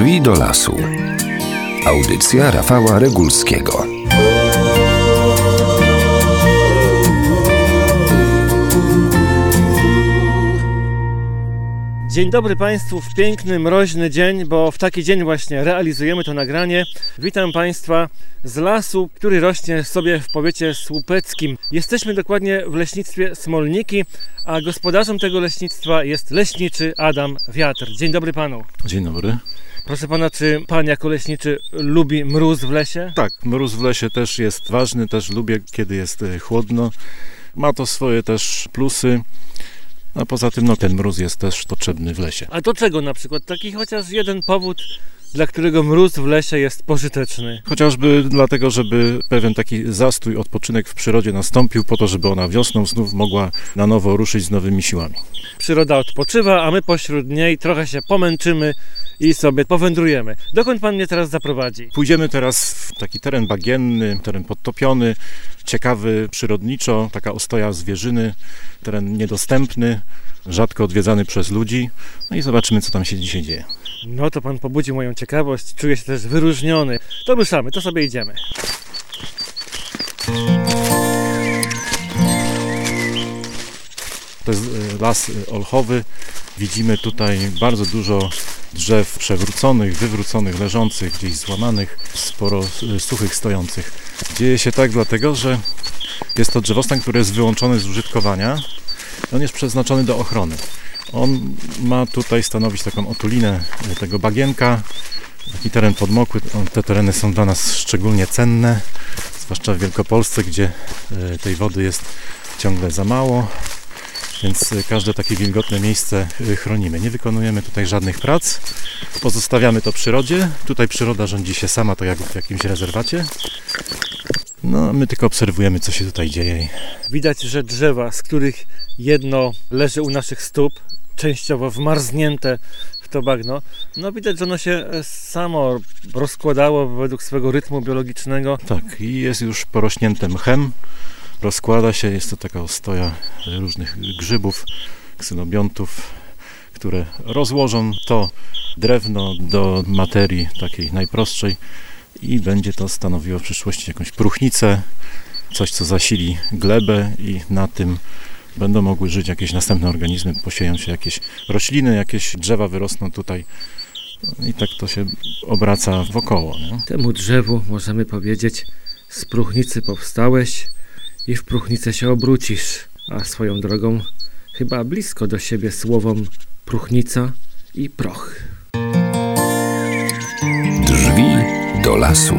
Drzwi do lasu. Audycja Rafała Regulskiego. Dzień dobry Państwu w piękny, mroźny dzień, bo w taki dzień właśnie realizujemy to nagranie. Witam Państwa z lasu, który rośnie sobie w powiecie słupeckim. Jesteśmy dokładnie w leśnictwie Smolniki, a gospodarzem tego leśnictwa jest leśniczy Adam Wiatr. Dzień dobry Panu. Dzień dobry. Proszę Pana, czy Pan jako leśniczy lubi mróz w lesie? Tak, mróz w lesie też jest ważny, też lubię, kiedy jest chłodno. Ma to swoje też plusy. A poza tym ten mróz jest też potrzebny w lesie. A do czego na przykład? Taki chociaż jeden powód, dla którego mróz w lesie jest pożyteczny. Chociażby dlatego, żeby pewien taki zastój, odpoczynek w przyrodzie nastąpił, po to, żeby ona wiosną znów mogła na nowo ruszyć z nowymi siłami. Przyroda odpoczywa, a my pośród niej trochę się pomęczymy i sobie powędrujemy. Dokąd Pan mnie teraz zaprowadzi? Pójdziemy teraz w taki teren bagienny, teren podtopiony, ciekawy przyrodniczo, taka ostoja zwierzyny, teren niedostępny, rzadko odwiedzany przez ludzi. No i zobaczymy, co tam się dzisiaj dzieje. No to Pan pobudził moją ciekawość, czuję się też wyróżniony. To ruszamy, to sobie idziemy. To jest las olchowy. Widzimy tutaj bardzo dużo drzew przewróconych, wywróconych, leżących, gdzieś złamanych, sporo suchych stojących. Dzieje się tak dlatego, że jest to drzewostan, który jest wyłączony z użytkowania. On jest przeznaczony do ochrony. On ma tutaj stanowić taką otulinę tego bagienka, taki teren podmokły. Te tereny są dla nas szczególnie cenne, zwłaszcza w Wielkopolsce, gdzie tej wody jest ciągle za mało. Więc każde takie wilgotne miejsce chronimy. Nie wykonujemy tutaj żadnych prac, pozostawiamy to przyrodzie. Tutaj przyroda rządzi się sama, to jak w jakimś rezerwacie. No, my tylko obserwujemy, co się tutaj dzieje. Widać, że drzewa, z których jedno leży u naszych stóp, częściowo wmarznięte w to bagno, no widać, że ono się samo rozkładało według swego rytmu biologicznego. Tak, i jest już porośnięte mchem. Rozkłada się, jest to taka ostoja różnych grzybów, ksenobiontów, które rozłożą to drewno do materii takiej najprostszej i będzie to stanowiło w przyszłości jakąś próchnicę, coś co zasili glebę i na tym będą mogły żyć jakieś następne organizmy, posieją się jakieś rośliny, jakieś drzewa wyrosną tutaj i tak to się obraca wokoło. Nie? Temu drzewu możemy powiedzieć: z próchnicy powstałeś i w próchnicę się obrócisz, a swoją drogą chyba blisko do siebie słowom próchnica i proch. Drzwi do lasu.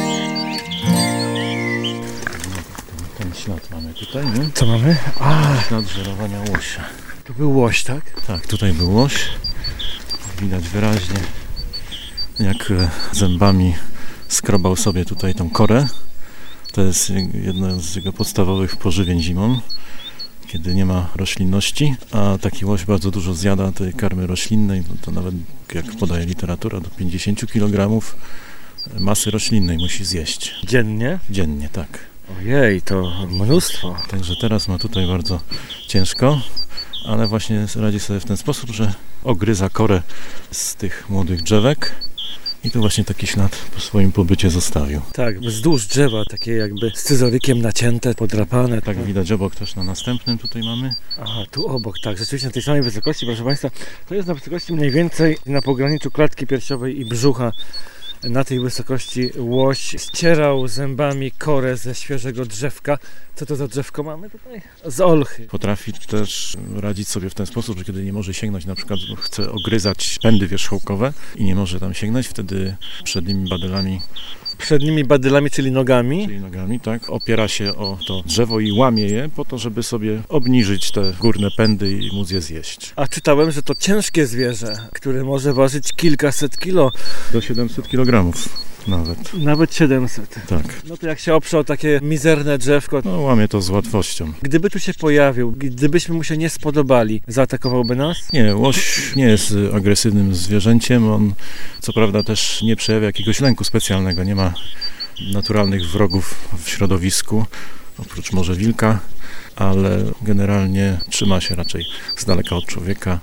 Ten ślad mamy tutaj, nie? Co mamy? Ślad żerowania łosia. To był łoś, tak? Tak, tutaj był łoś. Widać wyraźnie, jak zębami skrobał sobie tutaj tą korę. To jest jedno z jego podstawowych pożywień zimą, kiedy nie ma roślinności, a taki łoś bardzo dużo zjada tej karmy roślinnej, to nawet jak podaje literatura, do 50 kg masy roślinnej musi zjeść. Dziennie? Dziennie, tak. Ojej, to mnóstwo. Także teraz ma tutaj bardzo ciężko, ale właśnie radzi sobie w ten sposób, że ogryza korę z tych młodych drzewek. I tu właśnie taki ślad po swoim pobycie zostawił. Tak, wzdłuż drzewa, takie jakby scyzorykiem nacięte, podrapane. Tak widać obok też na następnym tutaj mamy. Aha, tu obok, tak, rzeczywiście na tej samej wysokości, proszę Państwa, to jest na wysokości mniej więcej na pograniczu klatki piersiowej i brzucha. Na tej wysokości łoś ścierał zębami korę ze świeżego drzewka. Co to za drzewko mamy tutaj? Z olchy. Potrafi też radzić sobie w ten sposób, że kiedy nie może sięgnąć, na przykład chce ogryzać pędy wierzchołkowe i nie może tam sięgnąć, wtedy przednimi badylami, czyli nogami. Tak, opiera się o to drzewo i łamie je po to, żeby sobie obniżyć te górne pędy i móc je zjeść. A czytałem, że to ciężkie zwierzę, które może ważyć kilkaset kilo. Do 700 kg nawet. Nawet 700. Tak. No to jak się oprze o takie mizerne drzewko. No łamie to z łatwością. Gdyby tu się pojawił, gdybyśmy mu się nie spodobali, zaatakowałby nas? Nie, łoś nie jest agresywnym zwierzęciem. On co prawda też nie przejawia jakiegoś lęku specjalnego. Nie ma naturalnych wrogów w środowisku, oprócz może wilka, ale generalnie trzyma się raczej z daleka od człowieka.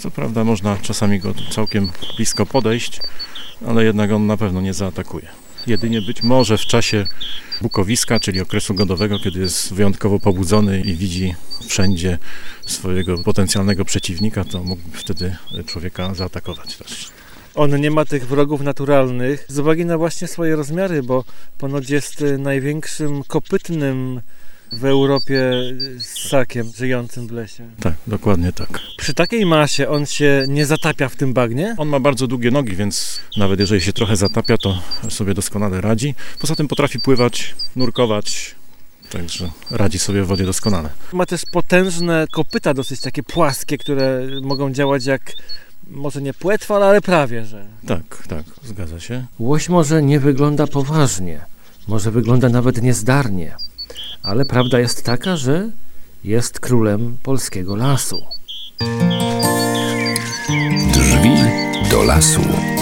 Co prawda można czasami go całkiem blisko podejść, ale jednak on na pewno nie zaatakuje. Jedynie być może w czasie bukowiska, czyli okresu godowego, kiedy jest wyjątkowo pobudzony i widzi wszędzie swojego potencjalnego przeciwnika, to mógłby wtedy człowieka zaatakować też. On nie ma tych wrogów naturalnych z uwagi na właśnie swoje rozmiary, bo ponoć jest największym kopytnym w Europie ssakiem żyjącym w lesie. Tak, dokładnie tak. Przy takiej masie on się nie zatapia w tym bagnie? On ma bardzo długie nogi, więc nawet jeżeli się trochę zatapia, to sobie doskonale radzi. Poza tym potrafi pływać, nurkować, także radzi sobie w wodzie doskonale. Ma też potężne kopyta, dosyć takie płaskie, które mogą działać jak, może nie płetwa, ale prawie, że. Tak, zgadza się. Łoś może nie wygląda poważnie, może wygląda nawet niezdarnie, ale prawda jest taka, że jest królem polskiego lasu. Drzwi do lasu.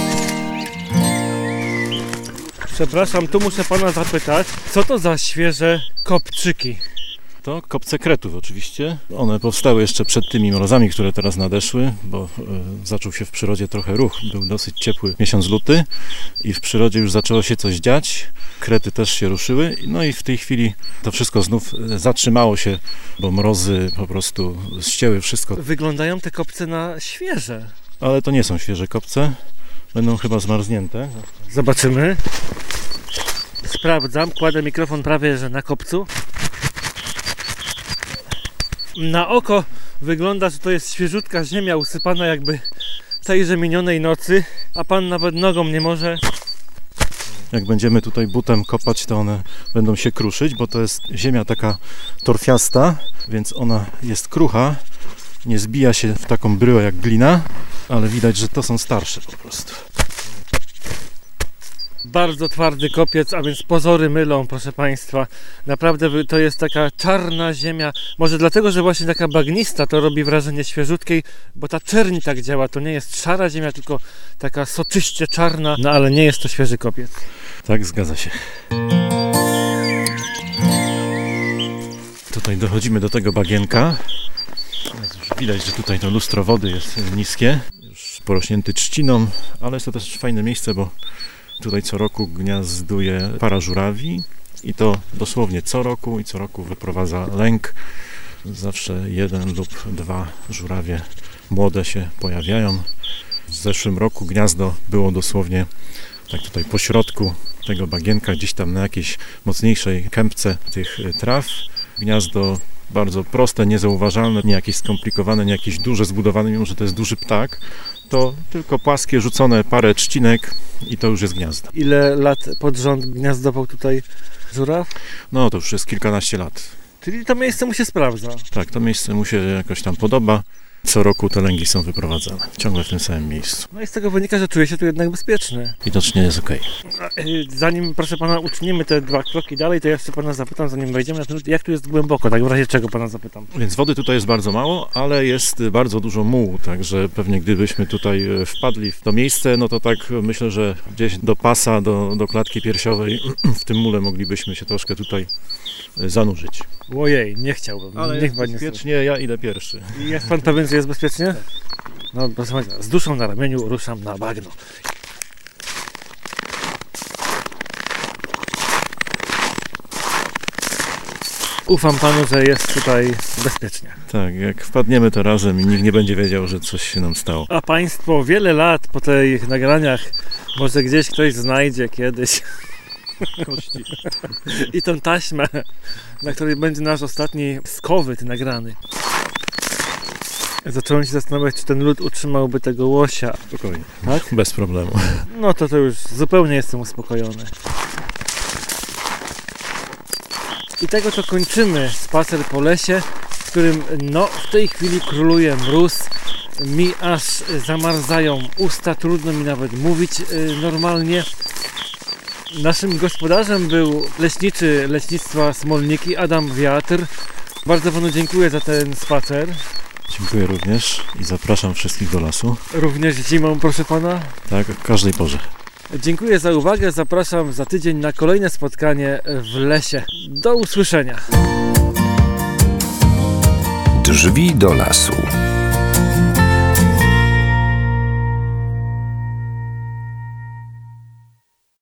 Przepraszam, tu muszę pana zapytać, co to za świeże kopczyki? To kopce kretów oczywiście. One powstały jeszcze przed tymi mrozami, które teraz nadeszły, bo zaczął się w przyrodzie trochę ruch. Był dosyć ciepły miesiąc luty i w przyrodzie już zaczęło się coś dziać. Krety też się ruszyły. No i w tej chwili to wszystko znów zatrzymało się, bo mrozy po prostu ścięły wszystko. Wyglądają te kopce na świeże. Ale to nie są świeże kopce. Będą chyba zmarznięte. Zobaczymy. Sprawdzam, kładę mikrofon prawie że na kopcu. Na oko wygląda, że to jest świeżutka ziemia usypana jakby tejże minionej nocy, a pan nawet nogą nie może. Jak będziemy tutaj butem kopać, to one będą się kruszyć, bo to jest ziemia taka torfiasta, więc ona jest krucha, nie zbija się w taką bryłę jak glina, ale widać, że to są starsze po prostu. Bardzo twardy kopiec, a więc pozory mylą, proszę Państwa. Naprawdę to jest taka czarna ziemia. Może dlatego, że właśnie taka bagnista to robi wrażenie świeżutkiej, bo ta czerń tak działa. To nie jest szara ziemia, tylko taka soczyście czarna, no ale nie jest to świeży kopiec. Tak, zgadza się. Tutaj dochodzimy do tego bagienka. Już widać, że tutaj to lustro wody jest niskie, już porośnięty trzciną, ale jest to też fajne miejsce, bo tutaj co roku gniazduje para żurawi i to dosłownie co roku i co roku wyprowadza lęk. Zawsze 1 lub 2 żurawie młode się pojawiają. W zeszłym roku gniazdo było dosłownie tak tutaj po środku tego bagienka, gdzieś tam na jakiejś mocniejszej kępce tych traw. Gniazdo bardzo proste, niezauważalne, nie jakieś skomplikowane, nie jakieś duże zbudowane, mimo że to jest duży ptak. To tylko płaskie, rzucone parę trzcinek i to już jest gniazdo. Ile lat pod rząd gniazdował tutaj żuraw? No to już jest kilkanaście lat. Czyli to miejsce mu się sprawdza. Tak, to miejsce mu się jakoś tam podoba. Co roku te lęgi są wyprowadzane, ciągle w tym samym miejscu. No i z tego wynika, że czuje się tu jednak bezpieczny. Widocznie jest okej. Zanim, proszę pana, uczynimy te 2 kroki dalej, to ja jeszcze pana zapytam, zanim wejdziemy na ten, jak tu jest głęboko, tak w razie czego pana zapytam. Więc wody tutaj jest bardzo mało, ale jest bardzo dużo mułu, także pewnie gdybyśmy tutaj wpadli w to miejsce, no to tak myślę, że gdzieś do pasa, do klatki piersiowej w tym mule moglibyśmy się troszkę tutaj zanurzyć. Ojej, nie chciałbym. Ale Niech jest pan nie bezpiecznie, ja idę pierwszy. Jest pan pewien, że jest bezpiecznie? No proszę państwa, z duszą na ramieniu ruszam na bagno. Ufam panu, że jest tutaj bezpiecznie. Tak, jak wpadniemy to razem i nikt nie będzie wiedział, że coś się nam stało. A państwo wiele lat po tych nagraniach może gdzieś ktoś znajdzie kiedyś Kości. i tą taśmę, na której będzie nasz ostatni skowyt nagrany. Zacząłem się zastanawiać, czy ten lód utrzymałby tego łosia. Spokojnie, Tak? bez problemu. No to już zupełnie jestem uspokojony. I tego to kończymy spacer po lesie, w którym no w tej chwili króluje mróz. Mi aż zamarzają usta, trudno mi nawet mówić normalnie. Naszym gospodarzem był leśniczy Leśnictwa Smolniki Adam Wiatr. Bardzo panu dziękuję za ten spacer. Dziękuję również i zapraszam wszystkich do lasu. Również zimą, proszę pana. Tak, o każdej porze. Dziękuję za uwagę. Zapraszam za tydzień na kolejne spotkanie w lesie. Do usłyszenia. Drzwi do lasu.